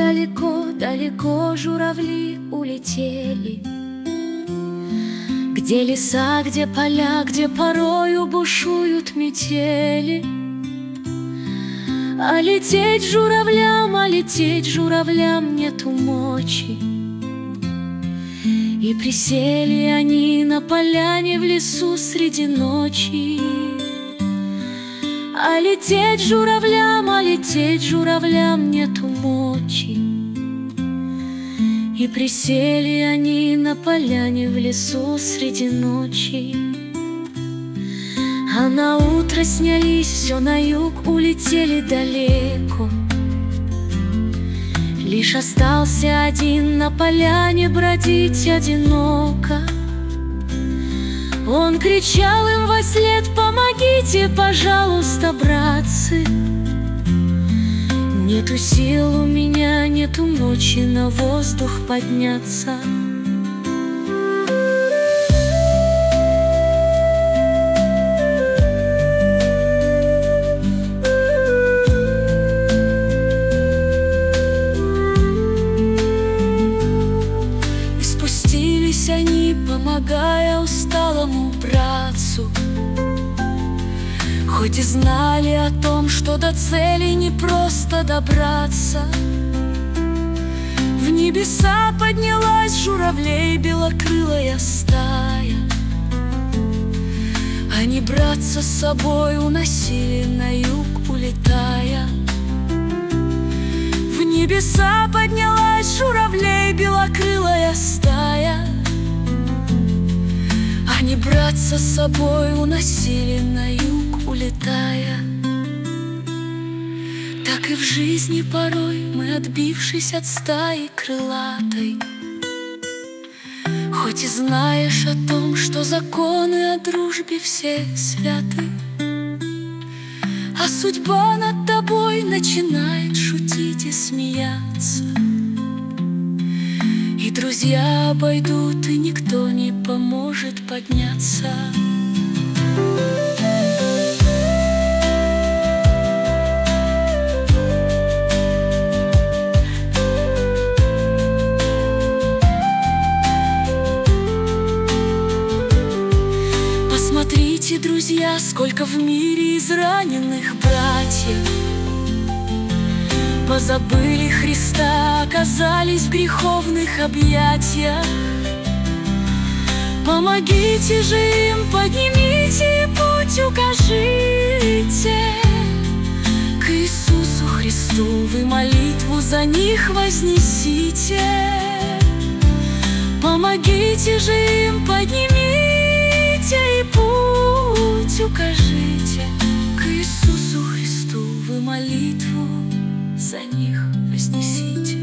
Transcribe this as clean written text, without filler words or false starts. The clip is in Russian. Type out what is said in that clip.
далеко журавли улетели, где леса, где поля, где порою бушуют метели. А лететь журавлям нету мочи. И присели они на поляне в лесу среди ночи. А лететь журавлям нету мочи. И присели они на поляне в лесу среди ночи. А на утро снялись, все на юг улетели далеко. Лишь остался один на поляне бродить одиноко. Он кричал им вослед: помогите, пожалуйста, братцы. Нету сил у меня, нету мочи на воздух подняться. И спустились они, помогая усталому братцу. Хоть и знали о том, что до цели не просто добраться. В небеса поднялась журавлей белокрылая стая. Они братца с собой уносили на юг, улетая. В небеса поднялась журавлей белокрылая стая. Они братца с собой уносили на юг, улетая. Так и в жизни порой мы, отбившись от стаи крылатой, хоть и знаешь о том, что законы о дружбе все святы, а судьба над тобой начинает шутить и смеяться. И друзья обойдут, и никто не поможет подняться. Посмотрите, друзья, сколько в мире израненных братьев. Позабыли Христа, оказались в греховных объятиях. Помогите же им, поднимите путь, укажите к Иисусу Христу, вы молитву за них вознесите. Помогите же им, поднимите и путь укажите к Иисусу Христу, вы молитву за них вознесите.